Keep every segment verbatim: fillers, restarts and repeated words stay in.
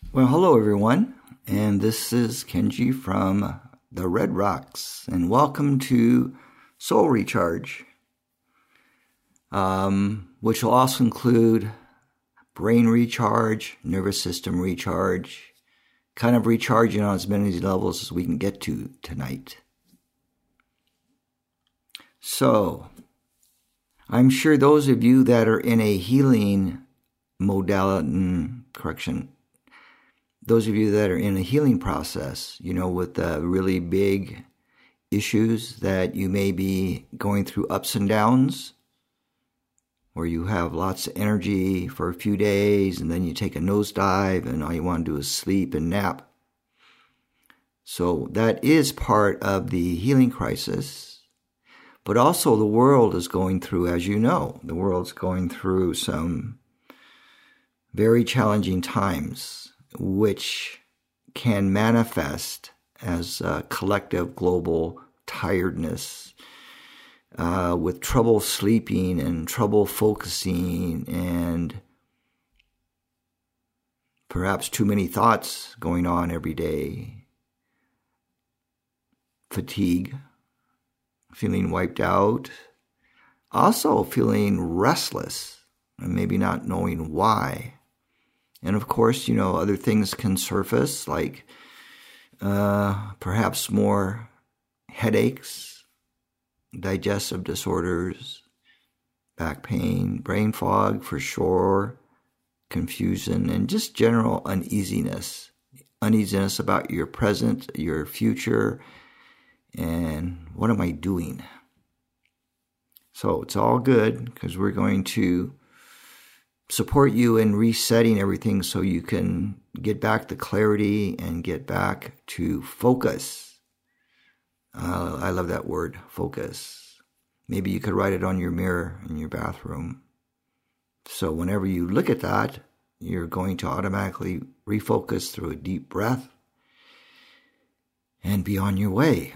Well, hello everyone, and this is Kenji from the Red Rocks, and welcome to Soul Recharge, um, which will also include brain recharge, nervous system recharge, kind of recharging on as many levels as we can get to tonight. So, I'm sure those of you that are in a healing modality, correction, those of you that are in a healing process, you know, with uh, really big issues that you may be going through ups and downs, where you have lots of energy for a few days and then you take a nosedive and all you want to do is sleep and nap. So that is part of the healing crisis. But also the world is going through, as you know, the world's going through some very challenging times, which can manifest as a collective global tiredness, uh, with trouble sleeping and trouble focusing and perhaps too many thoughts going on every day, fatigue, feeling wiped out, also feeling restless and maybe not knowing why. And of course, you know, other things can surface, like uh, perhaps more headaches, digestive disorders, back pain, brain fog for sure, confusion, and just general uneasiness. Uneasiness about your present, your future, and what am I doing? So it's all good because we're going to support you in resetting everything so you can get back to clarity and get back to focus. Uh, I love that word, focus. Maybe you could write it on your mirror in your bathroom. So whenever you look at that, you're going to automatically refocus through a deep breath and be on your way.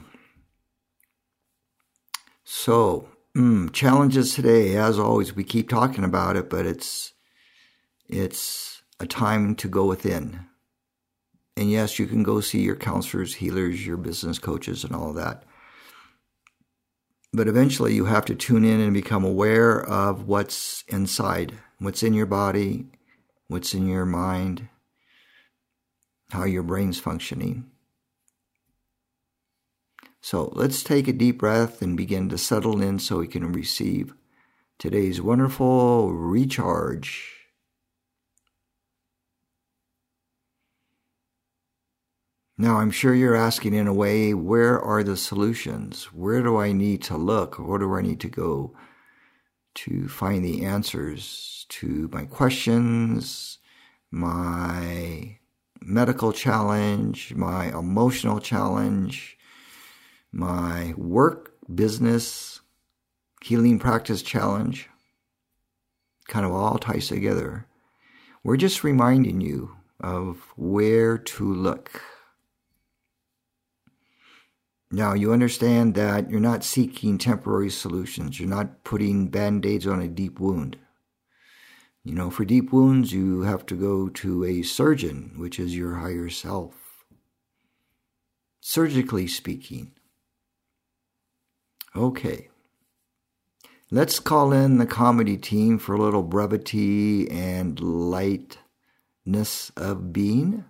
So, mm, challenges today, as always, we keep talking about it, but it's It's a time to go within. And yes, you can go see your counselors, healers, your business coaches, and all of that. But eventually you have to tune in and become aware of what's inside, what's in your body, what's in your mind, how your brain's functioning. So let's take a deep breath and begin to settle in so we can receive today's wonderful recharge. Now, I'm sure you're asking in a way, where are the solutions? Where do I need to look? Where do I need to go to find the answers to my questions, my medical challenge, my emotional challenge, my work, business, healing practice challenge? Kind of all ties together. We're just reminding you of where to look. Now, you understand that you're not seeking temporary solutions. You're not putting Band-Aids on a deep wound. You know, for deep wounds, you have to go to a surgeon, which is your higher self. Surgically speaking. Okay. Let's call in the comedy team for a little brevity and lightness of being.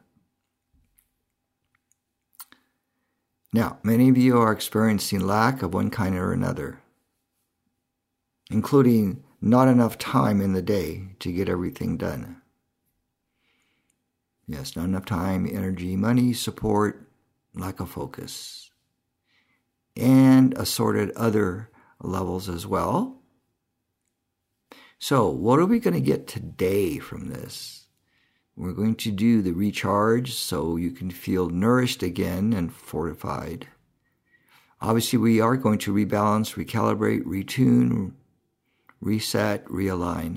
Now, many of you are experiencing lack of one kind or another, including not enough time in the day to get everything done. Yes, not enough time, energy, money, support, lack of focus, and assorted other levels as well. So, what are we going to get today from this? We're going to do the recharge so you can feel nourished again and fortified. Obviously, we are going to rebalance, recalibrate, retune, reset, realign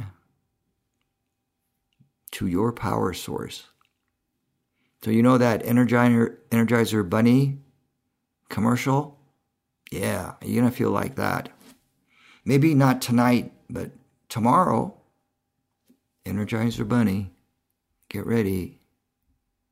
to your power source. So you know that Energizer, Energizer Bunny commercial? Yeah, you're going to feel like that. Maybe not tonight, but tomorrow, Energizer Bunny, get ready.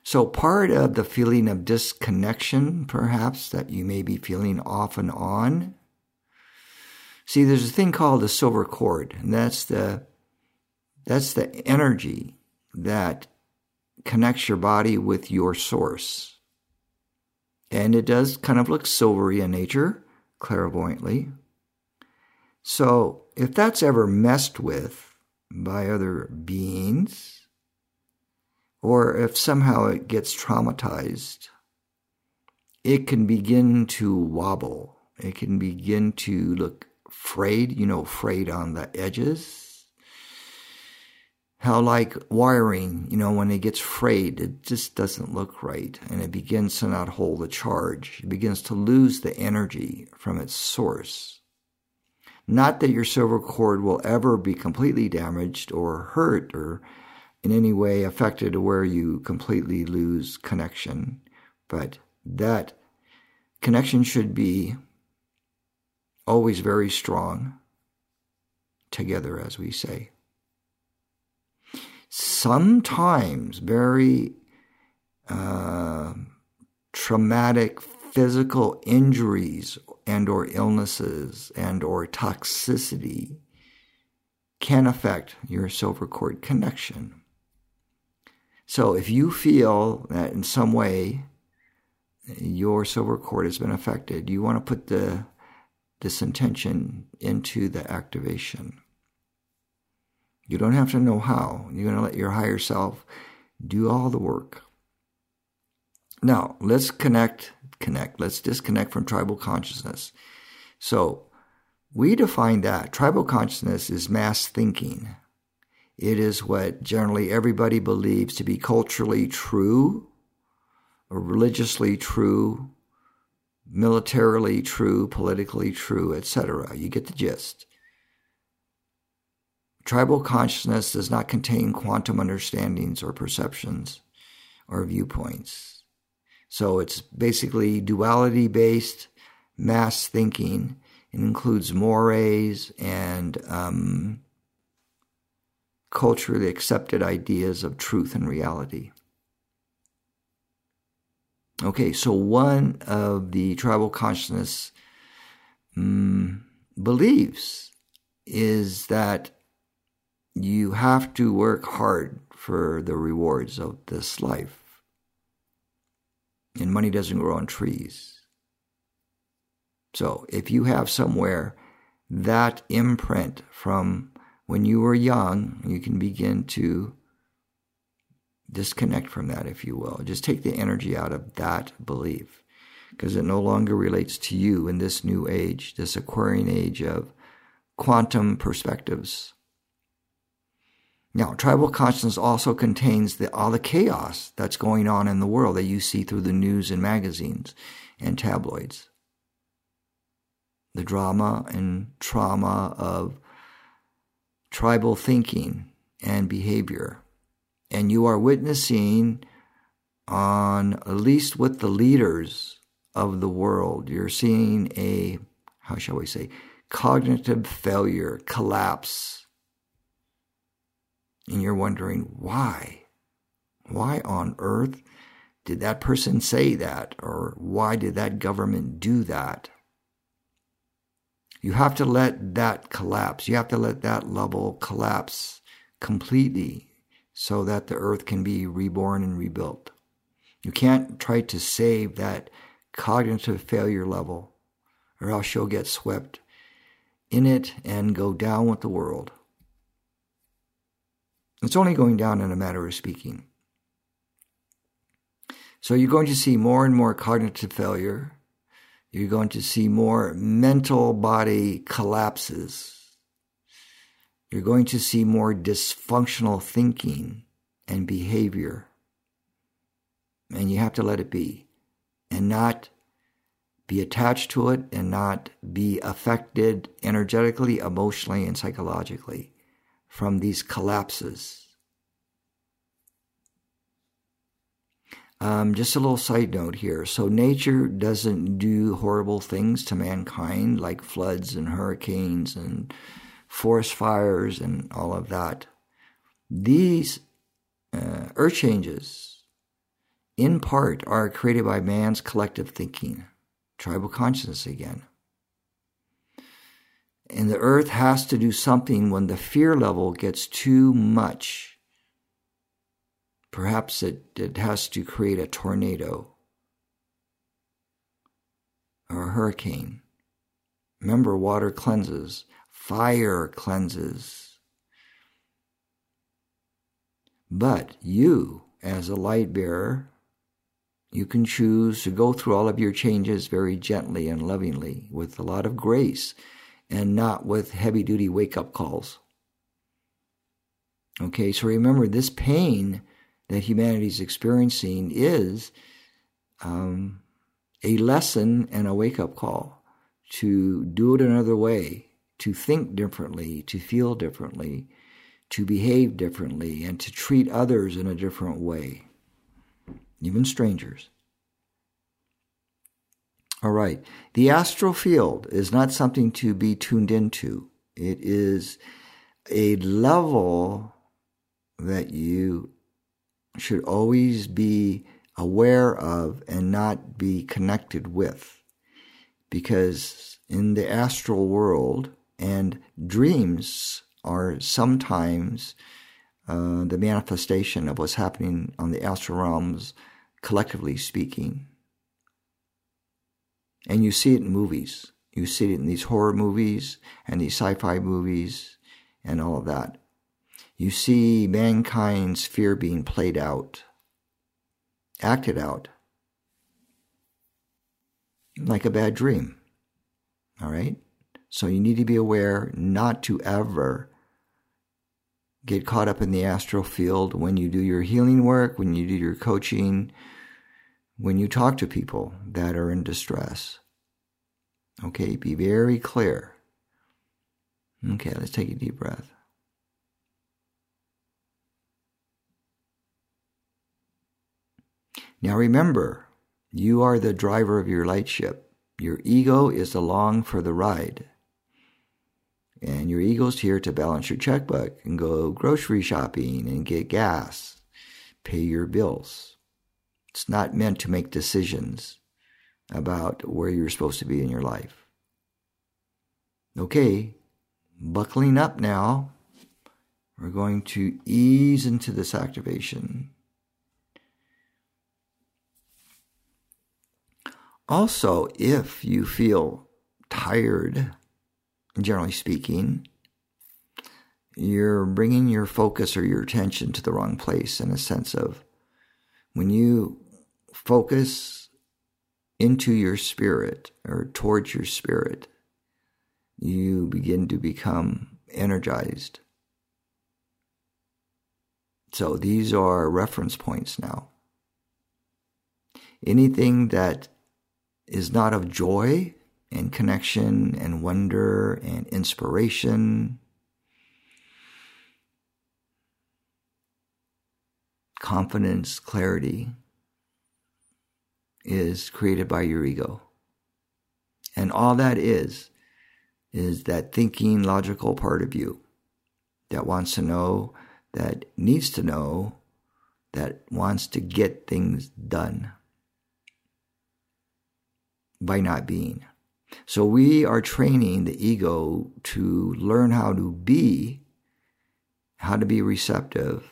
So part of the feeling of disconnection, perhaps, that you may be feeling off and on. See, there's a thing called the silver cord, and that's the that's the energy that connects your body with your source. And it does kind of look silvery in nature, clairvoyantly. So if that's ever messed with by other beings, or if somehow it gets traumatized, it can begin to wobble. It can begin to look frayed, you know, frayed on the edges. How like wiring, you know, when it gets frayed, it just doesn't look right, and it begins to not hold the charge. It begins to lose the energy from its source. Not that your silver cord will ever be completely damaged or hurt or in any way affected to where you completely lose connection, but that connection should be always very strong, together, as we say. Sometimes very uh, traumatic physical injuries and or illnesses and or toxicity can affect your silver cord connection. So if you feel that in some way your silver cord has been affected, you want to put the this intention into the activation. You don't have to know how. You're going to let your higher self do all the work. Now, let's connect, connect. Let's disconnect from tribal consciousness. So we define that. Tribal consciousness is mass thinking. It is what generally everybody believes to be culturally true, or religiously true, militarily true, politically true, et cetera. You get the gist. Tribal consciousness does not contain quantum understandings or perceptions or viewpoints. So it's basically duality-based mass thinking. It includes mores and um, culturally accepted ideas of truth and reality. Okay, so one of the tribal consciousness um, beliefs is that you have to work hard for the rewards of this life. And money doesn't grow on trees. So if you have somewhere that imprint from when you were young, you can begin to disconnect from that, if you will. Just take the energy out of that belief, because it no longer relates to you in this new age, this Aquarian age of quantum perspectives. Now, tribal consciousness also contains the, all the chaos that's going on in the world that you see through the news and magazines and tabloids. The drama and trauma of tribal thinking and behavior. And you are witnessing on, at least with the leaders of the world, you're seeing a, how shall we say, cognitive failure, collapse. And you're wondering, why? Why on earth did that person say that? Or why did that government do that? You have to let that collapse. You have to let that level collapse completely so that the earth can be reborn and rebuilt. You can't try to save that cognitive failure level, or else you'll get swept in it and go down with the world. It's only going down in a matter of speaking. So you're going to see more and more cognitive failure. You're going to see more mental body collapses. You're going to see more dysfunctional thinking and behavior. And you have to let it be. And not be attached to it, and not be affected energetically, emotionally, and psychologically from these collapses. Um, just a little side note here. So nature doesn't do horrible things to mankind like floods and hurricanes and forest fires and all of that. These uh, earth changes in part, are created by man's collective thinking, tribal consciousness again. And the earth has to do something when the fear level gets too much. Perhaps it, it has to create a tornado or a hurricane. Remember, water cleanses, fire cleanses. But you, as a light bearer, you can choose to go through all of your changes very gently and lovingly, with a lot of grace, and not with heavy-duty wake-up calls. Okay, so remember, this pain that humanity is experiencing is um, a lesson and a wake-up call to do it another way, to think differently, to feel differently, to behave differently, and to treat others in a different way, even strangers. All right, the astral field is not something to be tuned into. It is a level that you should always be aware of and not be connected with. Because in the astral world, and dreams are sometimes uh, the manifestation of what's happening on the astral realms, collectively speaking. And you see it in movies. You see it in these horror movies and these sci-fi movies and all of that. You see mankind's fear being played out, acted out, like a bad dream. All right? So you need to be aware not to ever get caught up in the astral field when you do your healing work, when you do your coaching, when you talk to people that are in distress. Okay, be very clear. Okay, let's take a deep breath. Now remember, you are the driver of your light ship. Your ego is along for the ride. And your ego's here to balance your checkbook and go grocery shopping and get gas, pay your bills. It's not meant to make decisions about where you're supposed to be in your life. Okay, buckling up now. We're going to ease into this activation. Also, if you feel tired, generally speaking, you're bringing your focus or your attention to the wrong place, in a sense of when you focus into your spirit or towards your spirit, you begin to become energized. So these are reference points now. Anything that is not of joy and connection and wonder and inspiration, confidence, clarity, is created by your ego. And all that is, is that thinking, logical part of you that wants to know, that needs to know, that wants to get things done by not being. So we are training the ego to learn how to be, how to be receptive,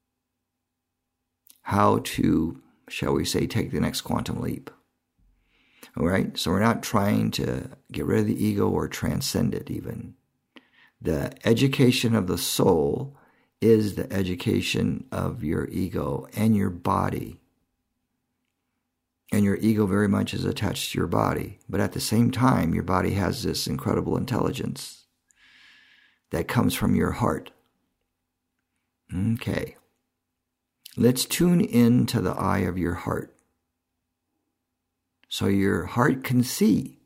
how to, shall we say, take the next quantum leap. All right? So we're not trying to get rid of the ego or transcend it even. The education of the soul is the education of your ego and your body. And your ego very much is attached to your body. But at the same time, your body has this incredible intelligence that comes from your heart. Okay. Let's tune in to the eye of your heart. So your heart can see.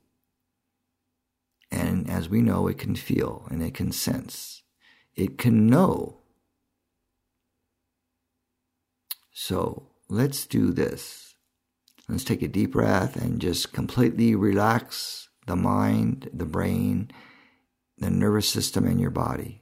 And as we know, it can feel and it can sense. It can know. So let's do this. Let's take a deep breath and just completely relax the mind, the brain, the nervous system, and your body.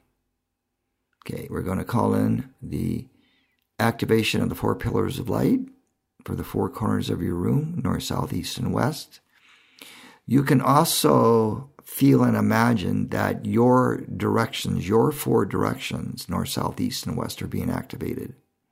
Okay, we're going to call in the activation of the four pillars of light, for the four corners of your room, north, south, east, and west. You can also feel and imagine that your directions, your four directions, north, south, east, and west, are being activated.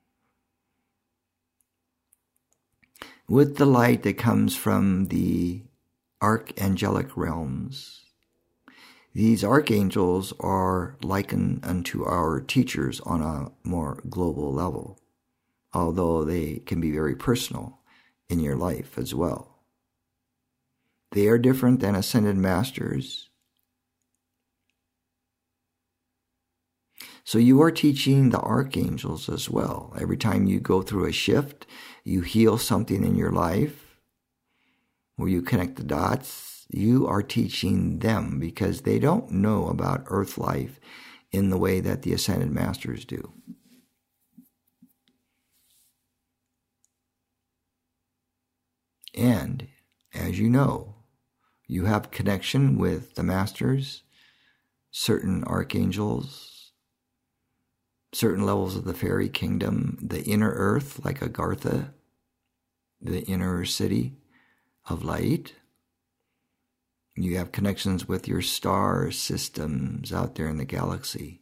With the light that comes from the archangelic realms. These archangels are likened unto our teachers on a more global level, although they can be very personal in your life as well. They are different than ascended masters. So you are teaching the archangels as well. Every time you go through a shift, you heal something in your life, where you connect the dots, you are teaching them because they don't know about earth life in the way that the ascended masters do. And as you know, you have connection with the masters, certain archangels, certain levels of the fairy kingdom, the inner earth, like Agartha, the inner city of light. You have connections with your star systems out there in the galaxy.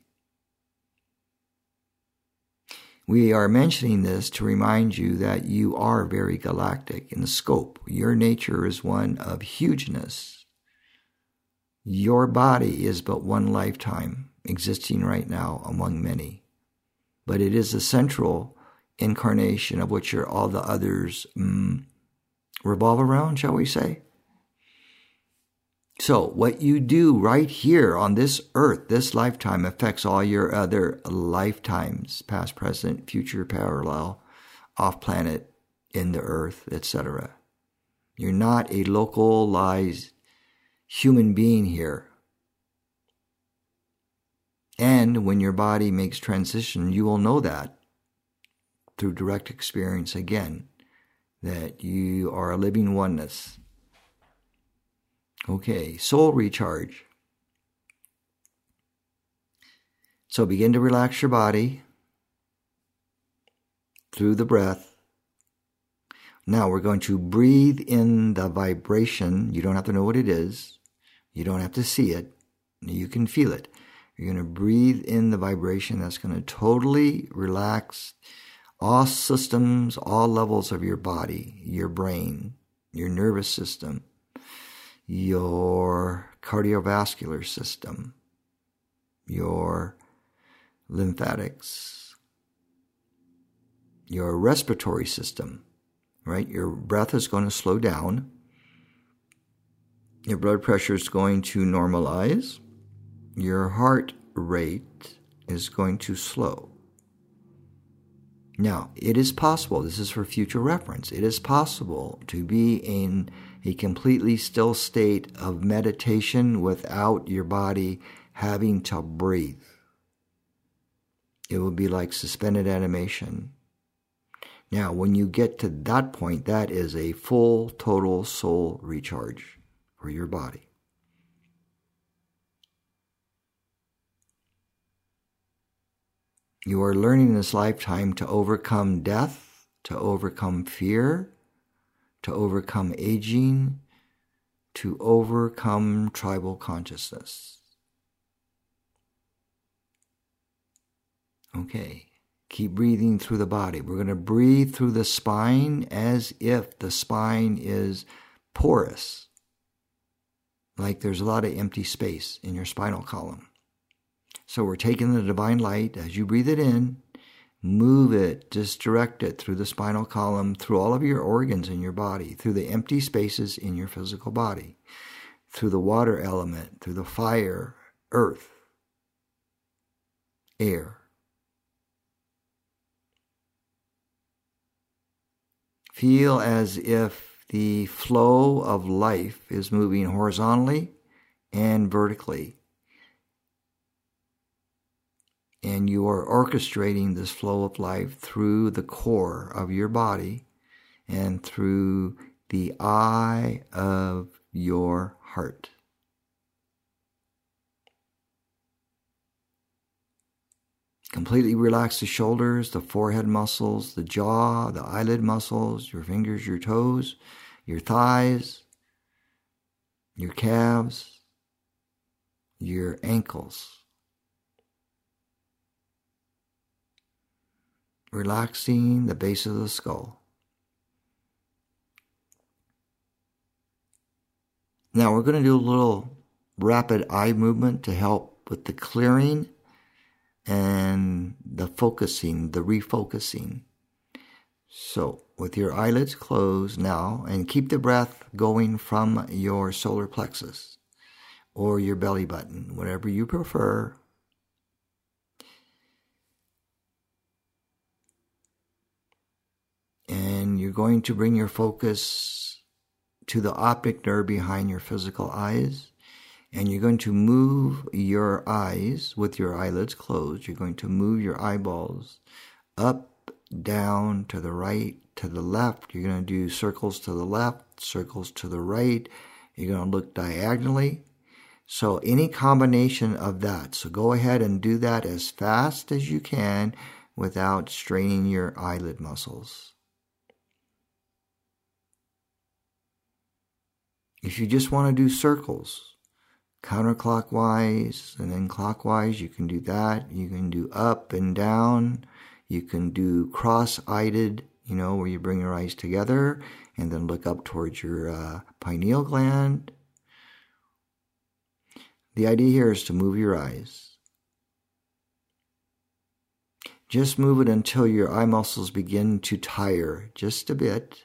We are mentioning this to remind you that you are very galactic in the scope. Your nature is one of hugeness. Your body is but one lifetime existing right now among many. But it is the central incarnation of which all the others mm, revolve around, shall we say? So what you do right here on this earth, this lifetime, affects all your other lifetimes, past, present, future, parallel, off-planet, in the earth, et cetera. You're not a localized human being here. And when your body makes transition, you will know that through direct experience again, that you are a living oneness. Okay, soul recharge. So begin to relax your body through the breath. Now we're going to breathe in the vibration. You don't have to know what it is. You don't have to see it. You can feel it. You're going to breathe in the vibration that's going to totally relax all systems, all levels of your body, your brain, your nervous system, your cardiovascular system, your lymphatics, your respiratory system, right? Your breath is going to slow down. Your blood pressure is going to normalize. Your heart rate is going to slow. Now, it is possible, this is for future reference, it is possible to be in a completely still state of meditation without your body having to breathe. It will be like suspended animation. Now, when you get to that point, that is a full, total soul recharge for your body. You are learning in this lifetime to overcome death, to overcome fear, to overcome aging, to overcome tribal consciousness. Okay, keep breathing through the body. We're going to breathe through the spine as if the spine is porous, like there's a lot of empty space in your spinal column. So we're taking the divine light as you breathe it in, move it, just direct it through the spinal column, through all of your organs in your body, through the empty spaces in your physical body, through the water element, through the fire, earth, air. Feel as if the flow of life is moving horizontally and vertically. And you are orchestrating this flow of life through the core of your body and through the eye of your heart. Completely relax the shoulders, the forehead muscles, the jaw, the eyelid muscles, your fingers, your toes, your thighs, your calves, your ankles. Relaxing the base of the skull. Now we're going to do a little rapid eye movement to help with the clearing and the focusing, the refocusing. So with your eyelids closed now, and keep the breath going from your solar plexus or your belly button, whatever you prefer. And you're going to bring your focus to the optic nerve behind your physical eyes. And you're going to move your eyes with your eyelids closed. You're going to move your eyeballs up, down, to the right, to the left. You're going to do circles to the left, circles to the right. You're going to look diagonally. So any combination of that. So go ahead and do that as fast as you can without straining your eyelid muscles. If you just want to do circles, counterclockwise and then clockwise, you can do that. You can do up and down. You can do cross-eyed, you know, where you bring your eyes together and then look up towards your uh, pineal gland. The idea here is to move your eyes. Just move it until your eye muscles begin to tire just a bit.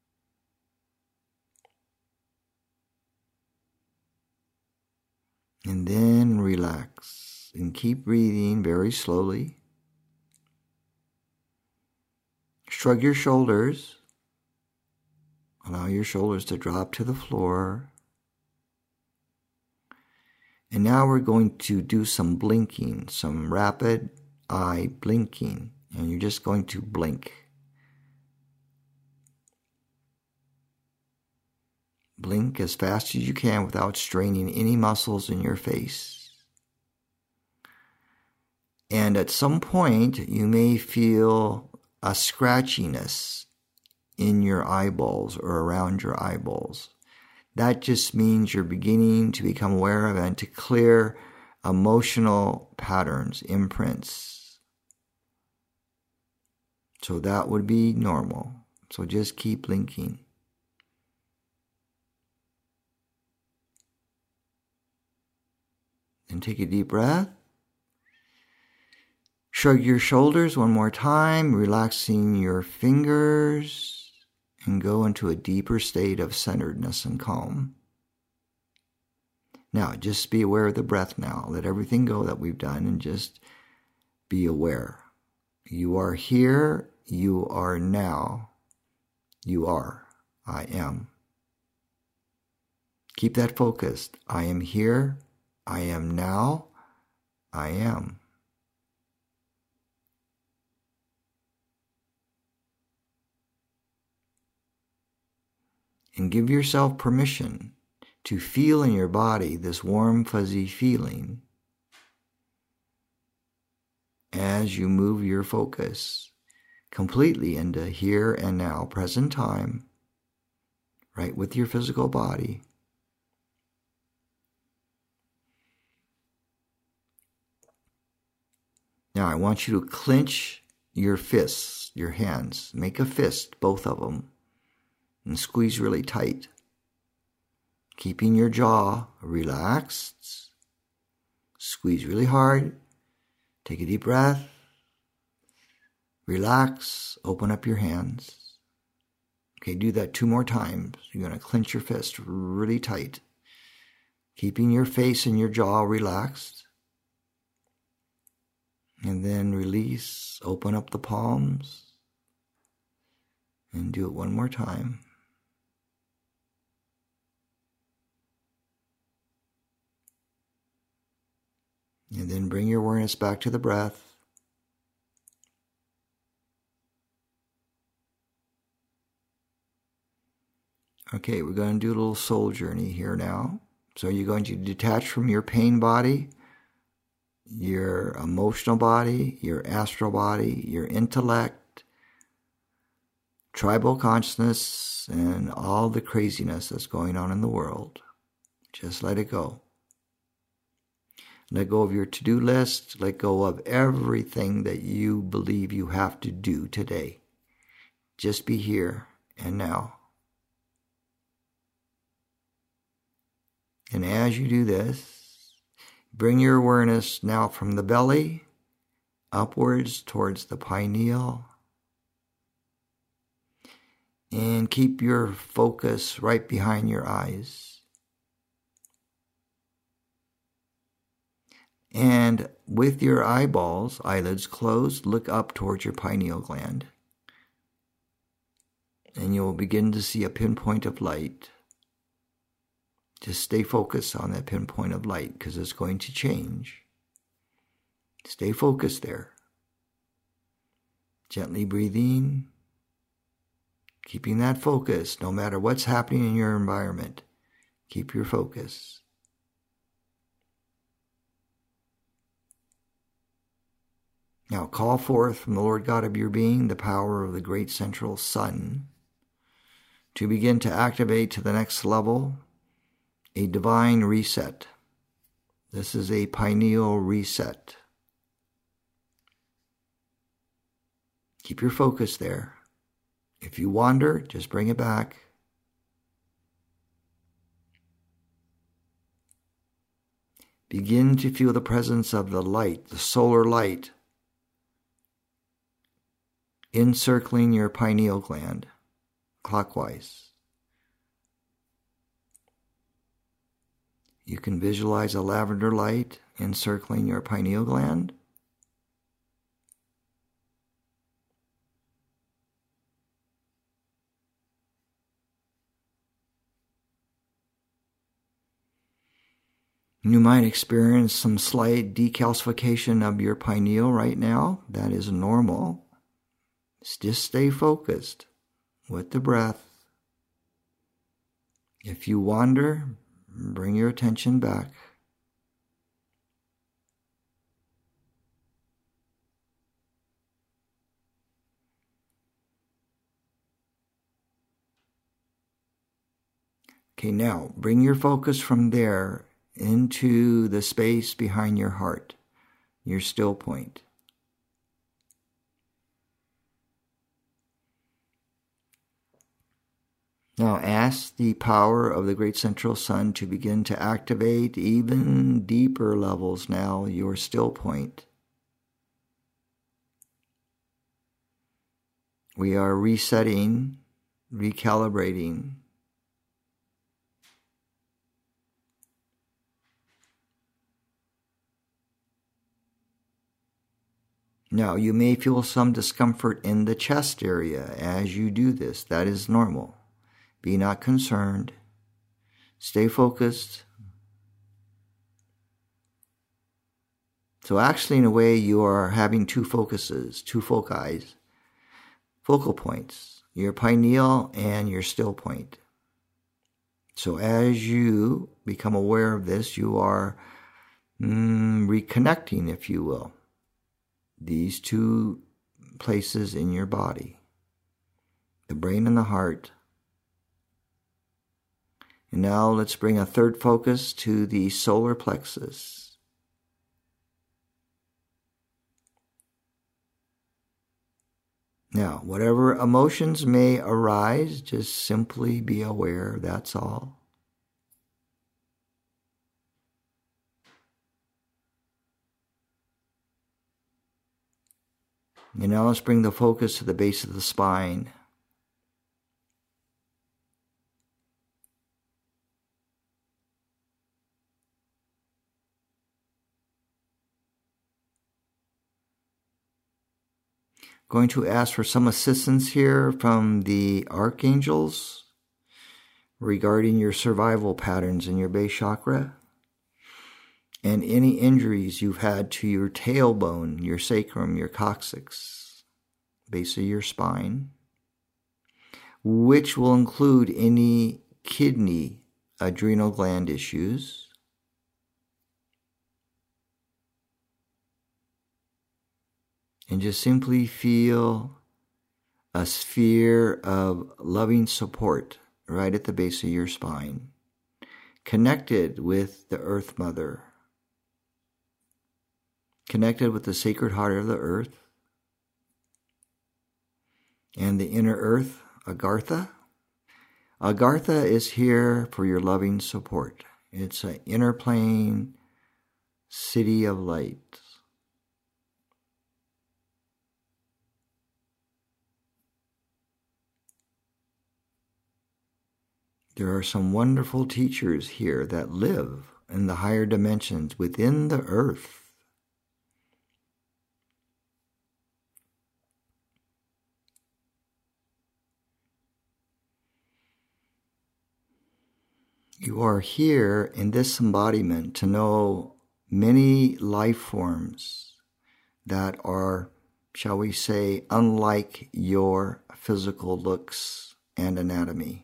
And then relax and keep breathing very slowly. Shrug your shoulders. Allow your shoulders to drop to the floor. And now we're going to do some blinking, some rapid eye blinking. And you're just going to blink. Blink as fast as you can without straining any muscles in your face. And at some point, you may feel a scratchiness in your eyeballs or around your eyeballs. That just means you're beginning to become aware of and to clear emotional patterns, imprints. So that would be normal. So just keep blinking. And take a deep breath. Shrug your shoulders one more time, relaxing your fingers, and go into a deeper state of centeredness and calm. Now, just be aware of the breath now. Let everything go that we've done and just be aware. You are here. You are now. You are. I am. Keep that focused. I am here. I am now. I am. And give yourself permission to feel in your body this warm, fuzzy feeling as you move your focus completely into here and now, present time, right with your physical body. Now I want you to clench your fists, your hands. Make a fist, both of them, and squeeze really tight. Keeping your jaw relaxed. Squeeze really hard. Take a deep breath. Relax. Open up your hands. Okay, do that two more times. You're going to clench your fist really tight. Keeping your face and your jaw relaxed. And then release. Open up the palms. And do it one more time. And then bring your awareness back to the breath. Okay, we're going to do a little soul journey here now. So you're going to detach from your pain body. your emotional body, your astral body, your intellect, tribal consciousness, and all the craziness that's going on in the world. Just let it go. Let go of your to-do list. Let go of everything that you believe you have to do today. Just be here and now. And as you do this, bring your awareness now from the belly upwards towards the pineal. And keep your focus right behind your eyes. And with your eyeballs, eyelids closed, look up towards your pineal gland. And you'll begin to see a pinpoint of light. Just stay focused on that pinpoint of light because it's going to change. Stay focused there. Gently breathing. Keeping that focus no matter what's happening in your environment. Keep your focus. Now call forth from the Lord God of your being the power of the great central sun to begin to activate to the next level a divine reset. This is a pineal reset. Keep your focus there. If you wander, just bring it back. Begin to feel the presence of the light, the solar light, encircling your pineal gland, clockwise. You can visualize a lavender light encircling your pineal gland. You might experience some slight decalcification of your pineal right now. That is normal. Just stay focused with the breath. If you wander, bring your attention back. Okay, now bring your focus from there into the space behind your heart, your still point. Now ask the power of the great central sun to begin to activate even deeper levels now, your still point. We are resetting, recalibrating. Now, you may feel some discomfort in the chest area as you do this. That is normal. Be not concerned. Stay focused. So actually, in a way, you are having two focuses, two foci, focal points, your pineal and your still point. So as you become aware of this, you are mm, reconnecting, if you will, these two places in your body, the brain and the heart. And now let's bring a third focus to the solar plexus. Now, whatever emotions may arise, just simply be aware, that's all. And now let's bring the focus to the base of the spine. Going to ask for some assistance here from the archangels regarding your survival patterns in your base chakra and any injuries you've had to your tailbone, your sacrum, your coccyx, base of your spine, which will include any kidney, adrenal gland issues, And just simply feel a sphere of loving support right at the base of your spine, connected with the Earth Mother, connected with the sacred heart of the earth, and the inner earth, Agartha. Agartha is here for your loving support. It's an inner plane city of light. There are some wonderful teachers here that live in the higher dimensions within the earth. You are here in this embodiment to know many life forms that are, shall we say, unlike your physical looks and anatomy.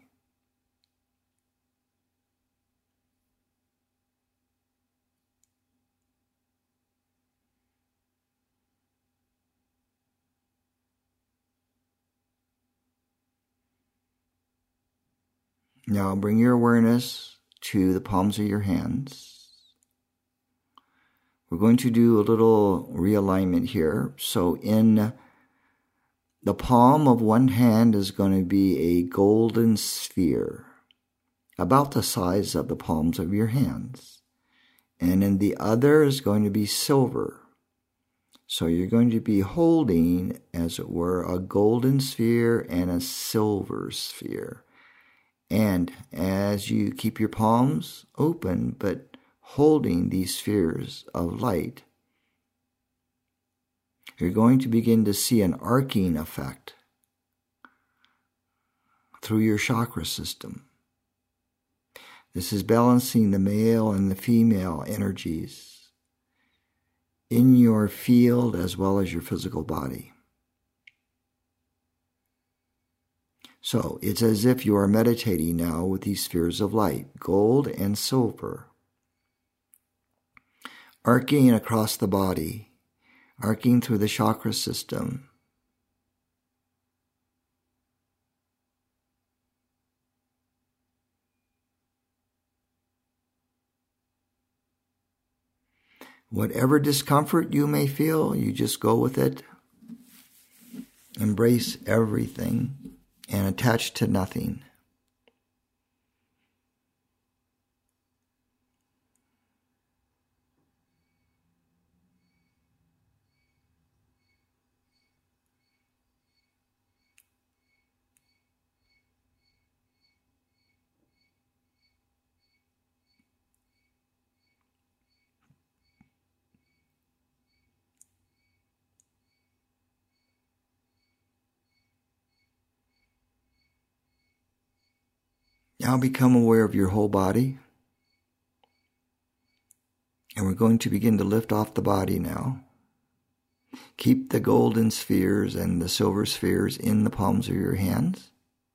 Now bring your awareness to the palms of your hands. We're going to do a little realignment here. So in the palm of one hand is going to be a golden sphere, about the size of the palms of your hands. And in the other is going to be silver. So you're going to be holding, as it were, a golden sphere and a silver sphere. And as you keep your palms open, but holding these spheres of light, you're going to begin to see an arcing effect through your chakra system. This is balancing the male and the female energies in your field as well as your physical body. So it's as if you are meditating now with these spheres of light, gold and silver, arcing across the body, arcing through the chakra system. Whatever discomfort you may feel, you just go with it. Embrace everything and attach to nothing. Now become aware of your whole body. And we're going to begin to lift off the body now. Keep the golden spheres and the silver spheres in the palms of your hands.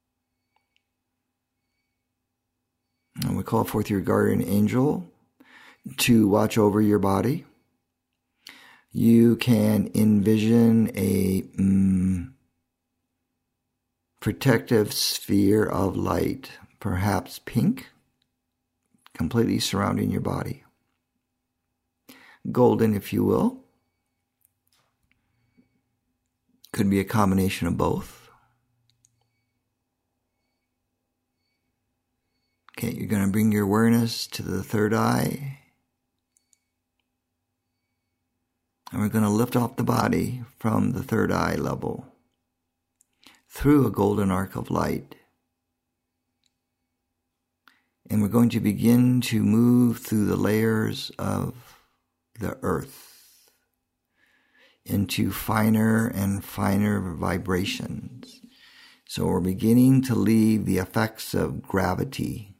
And we call forth your guardian angel to watch over your body. You can envision a mm, protective sphere of light, perhaps pink, completely surrounding your body. Golden, if you will. Could be a combination of both. Okay, you're going to bring your awareness to the third eye. And we're going to lift off the body from the third eye level through a golden arc of light. And we're going to begin to move through the layers of the earth into finer and finer vibrations. So we're beginning to leave the effects of gravity.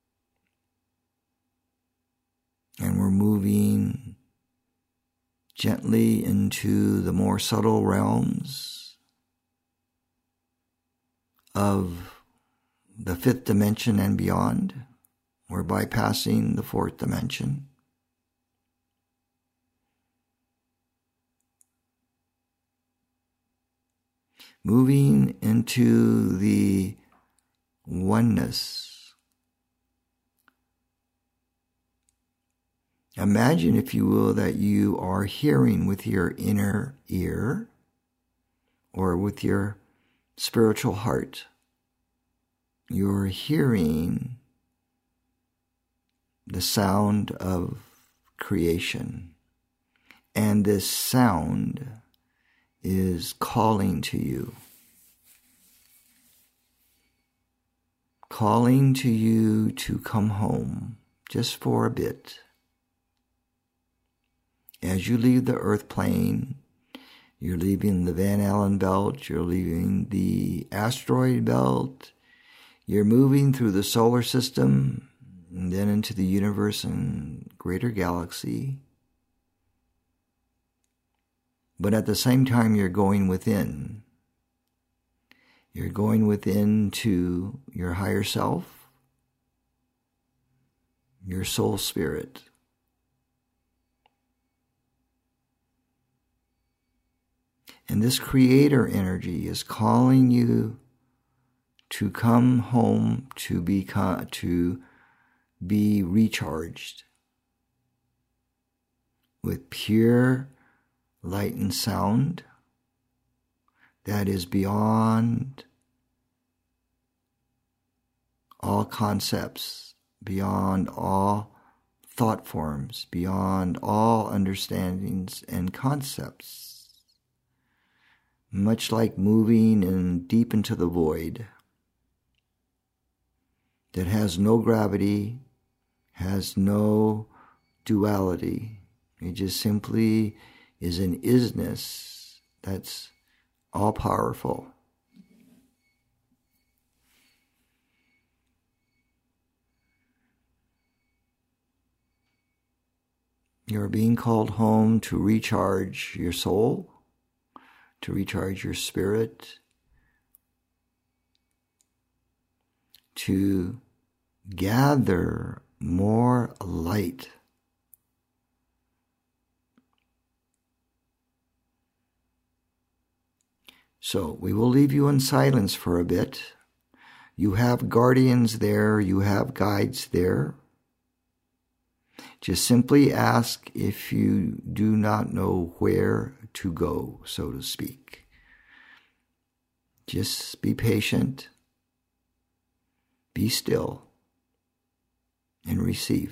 And we're moving gently into the more subtle realms of the fifth dimension and beyond. We're bypassing the fourth dimension. moving into the oneness. Imagine, if you will, that you are hearing with your inner ear or with your spiritual heart. You're hearing the sound of creation, and this sound is calling to you, calling to you to come home just for a bit. As you leave the earth plane, you're leaving the Van Allen belt, you're leaving the asteroid belt, you're moving through the solar system, and then into the universe and greater galaxy. But at the same time, you're going within. You're going within to your higher self, your soul spirit. And this creator energy is calling you to come home, to be, to be recharged with pure light and sound that is beyond all concepts, beyond all thought forms, beyond all understandings and concepts. Much like moving in deep into the void that has no gravity, has no duality. It just simply is an isness that's all-powerful. You're being called home to recharge your soul, to recharge your spirit, to gather more light. So we will leave you in silence for a bit. You have guardians there, you have guides there. Just simply ask if you do not know where to go, so to speak. Just be patient, be still, and receive.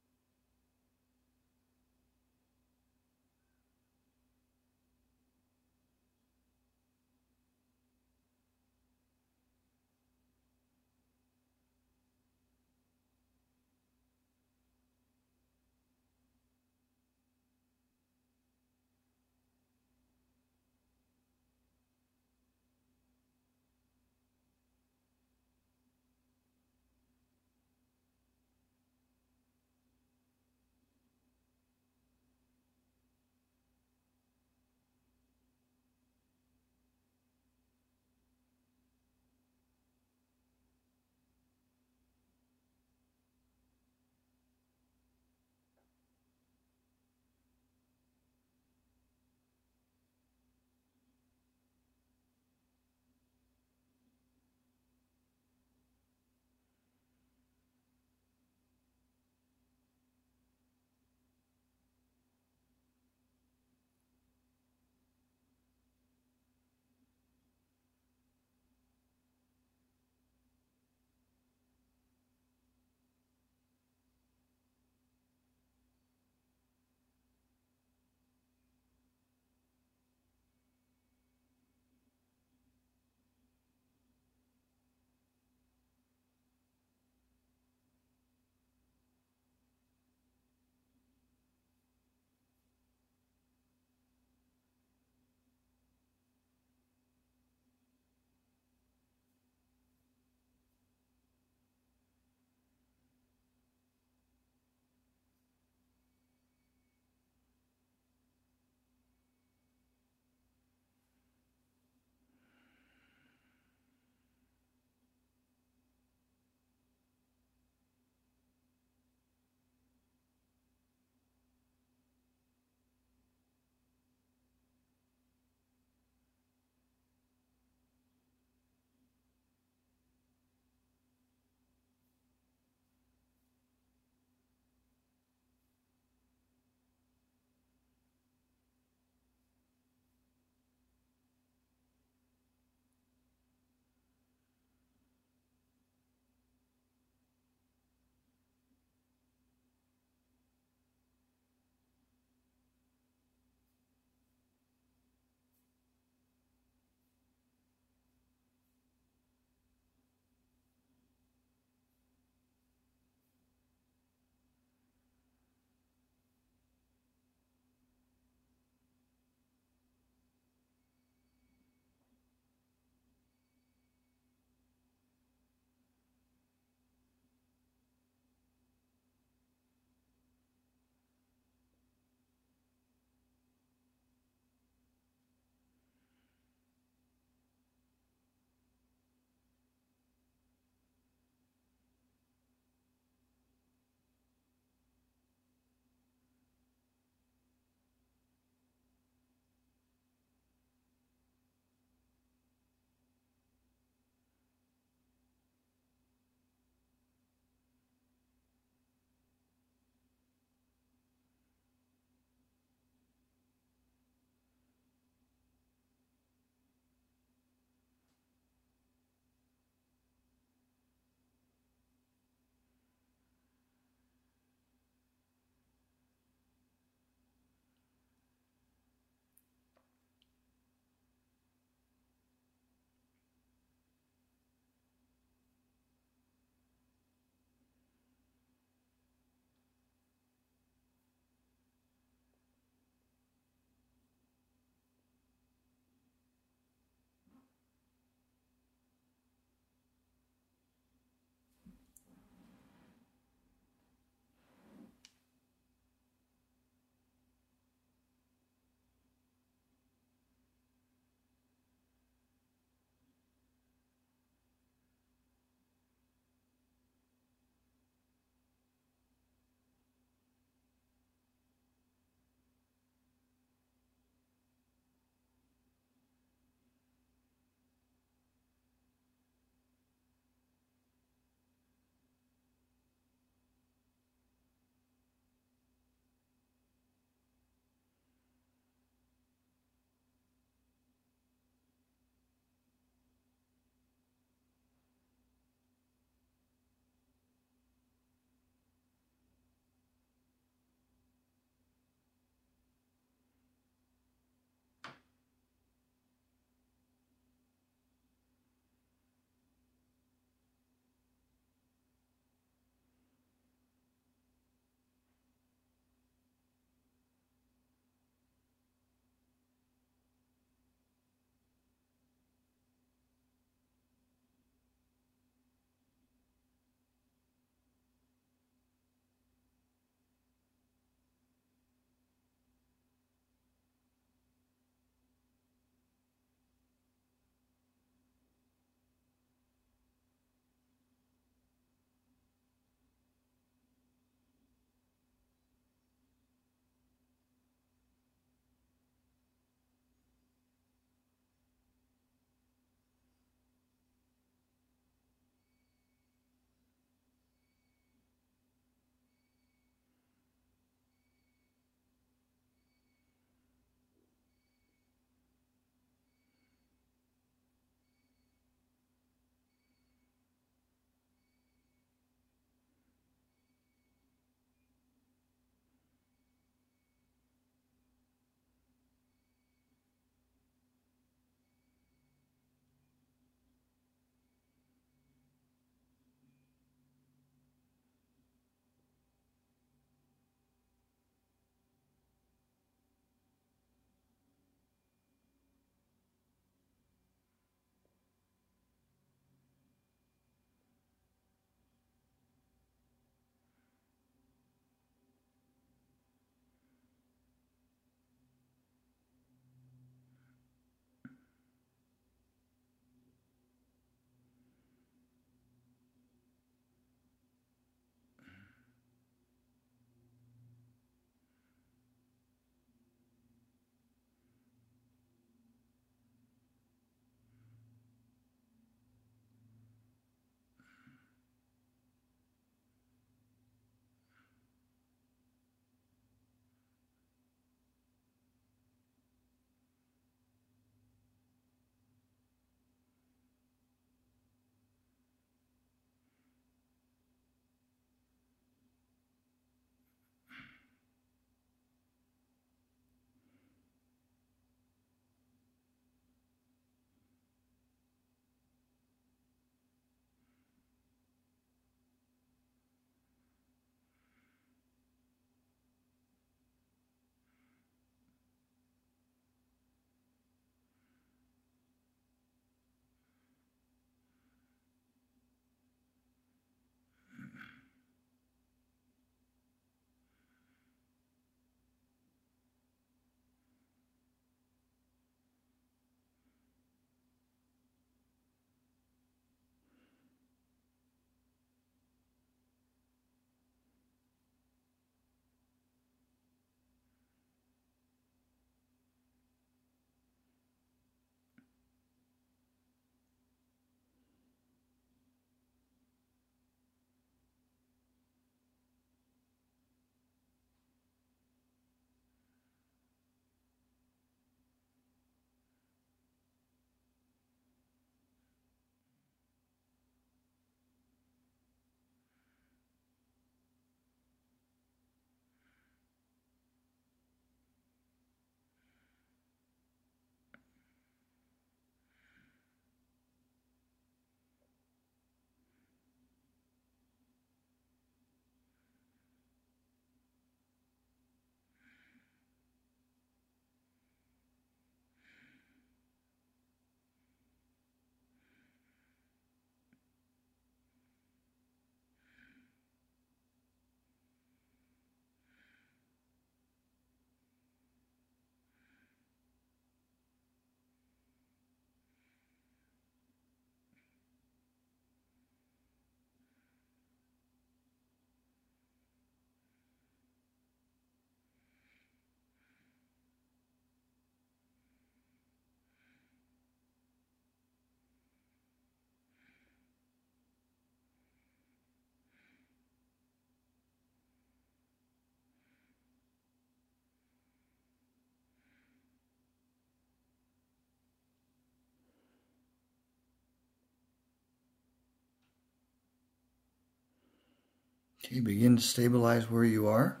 Okay, begin to stabilize where you are.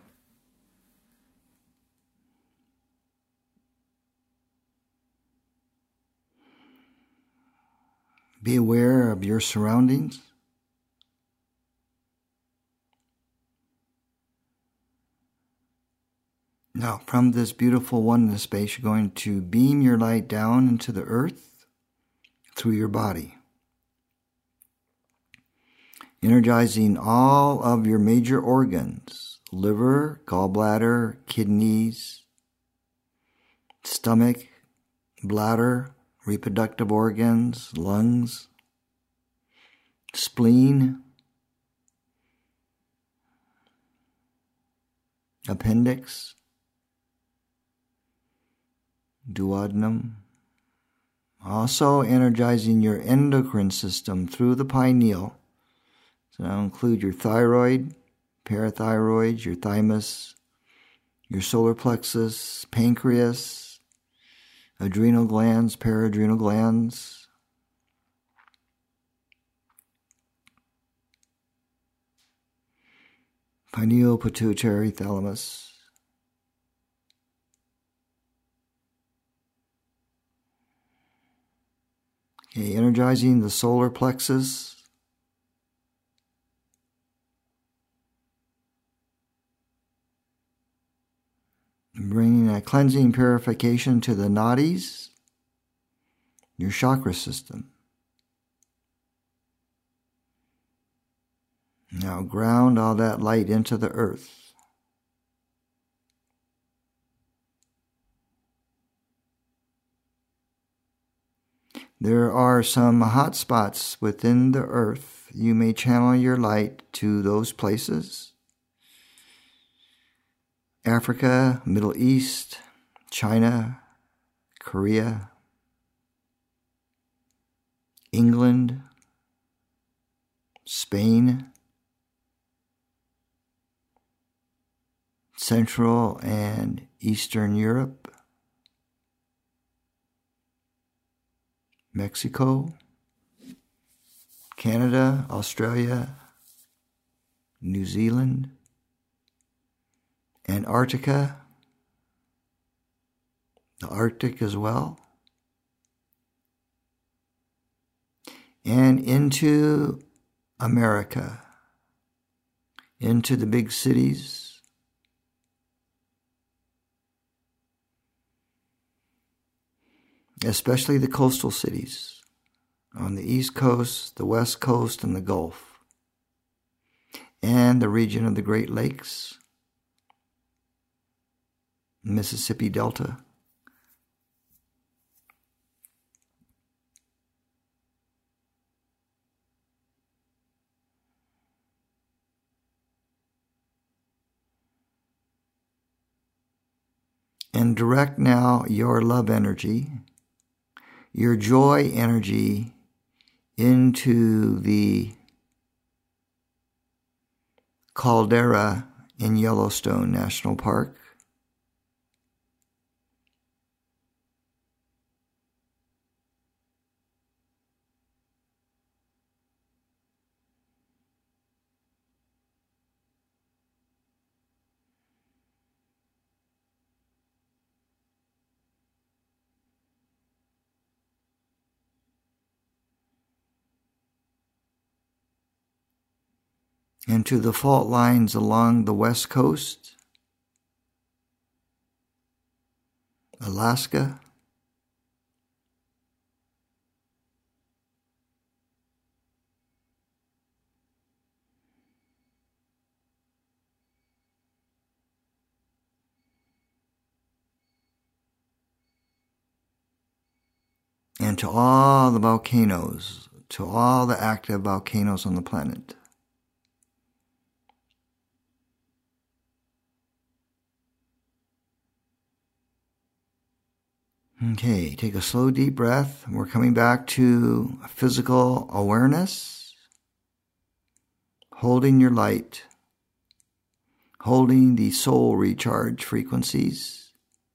Be aware of your surroundings. Now, from this beautiful oneness space, you're going to beam your light down into the earth through your body, energizing all of your major organs: liver, gallbladder, kidneys, stomach, bladder, reproductive organs, lungs, spleen, appendix, duodenum. Also energizing your endocrine system through the pineal. So that'll include your thyroid, parathyroid, your thymus, your solar plexus, pancreas, adrenal glands, paradrenal glands, pineal pituitary thalamus. Okay, energizing the solar plexus, bringing a cleansing purification to the nadis, your chakra system. Now ground all that light into the earth. There are some hot spots within the earth. You may channel your light to those places. Africa, Middle East, China, Korea, England, Spain, Central and Eastern Europe, Mexico, Canada, Australia, New Zealand, Antarctica, the Arctic as well, and into America, into the big cities, especially the coastal cities on the East Coast, the West Coast, and the Gulf, and the region of the Great Lakes, Mississippi Delta. And direct now your love energy, your joy energy into the caldera in Yellowstone National Park. Into the fault lines along the West Coast, Alaska, and to all the volcanoes, to all the active volcanoes on the planet. Okay, take a slow, deep breath. We're coming back to physical awareness, holding your light, holding the soul recharge frequencies.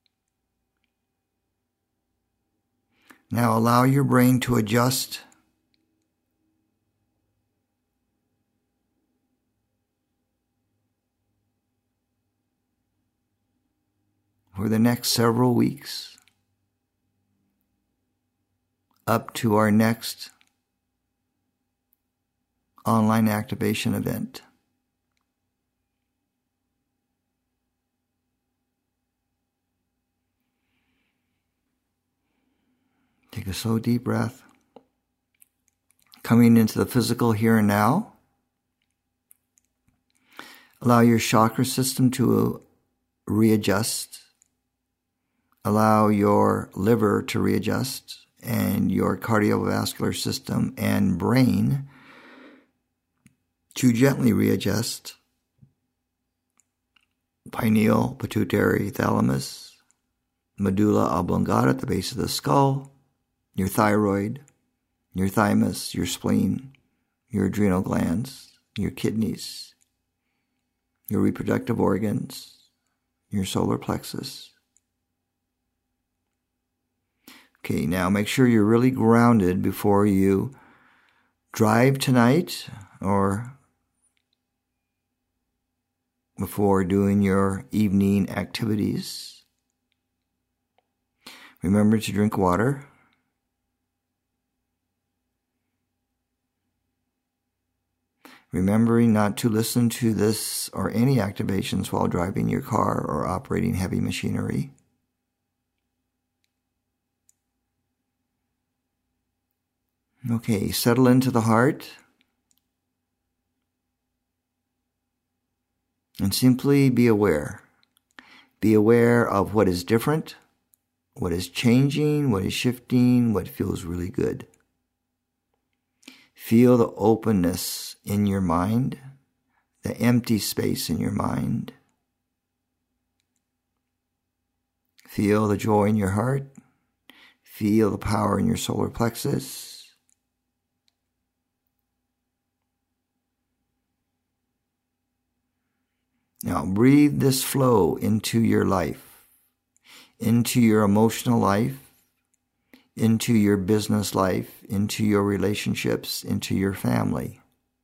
Now allow your brain to adjust for the next several weeks up to our next online activation event. Take a slow, deep breath. Coming into the physical here and now. Allow your chakra system to readjust. Allow your liver to readjust and your cardiovascular system and brain to gently readjust. Pineal, pituitary, thalamus, medulla oblongata at the base of the skull, your thyroid, your thymus, your spleen, your adrenal glands, your kidneys, your reproductive organs, your solar plexus. Okay, now make sure you're really grounded before you drive tonight or before doing your evening activities. Remember to drink water. Remembering not to listen to this or any activations while driving your car or operating heavy machinery. Okay, settle into the heart and simply be aware. Be aware of what is different, what is changing, what is shifting, what feels really good. Feel the openness in your mind, the empty space in your mind. Feel the joy in your heart. Feel the power in your solar plexus. Now breathe this flow into your life, into your emotional life, into your business life, into your relationships, into your family.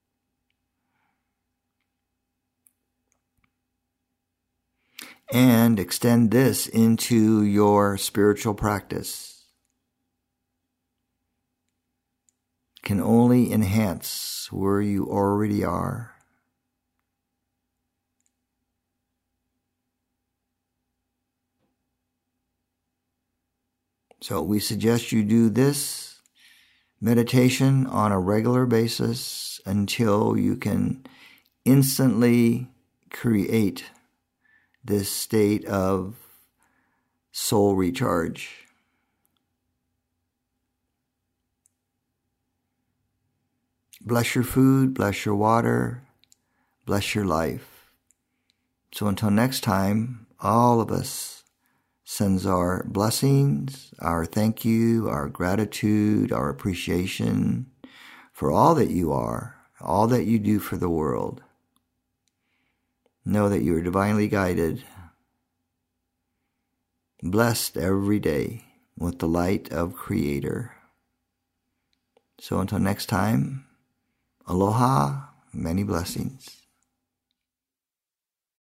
And extend this into your spiritual practice. Can only enhance where you already are. So we suggest you do this meditation on a regular basis until you can instantly create this state of soul recharge. Bless your food, bless your water, bless your life. So until next time, all of us sends our blessings, our thank you, our gratitude, our appreciation for all that you are, all that you do for the world. Know that you are divinely guided, blessed every day with the light of Creator. So until next time, aloha, many blessings.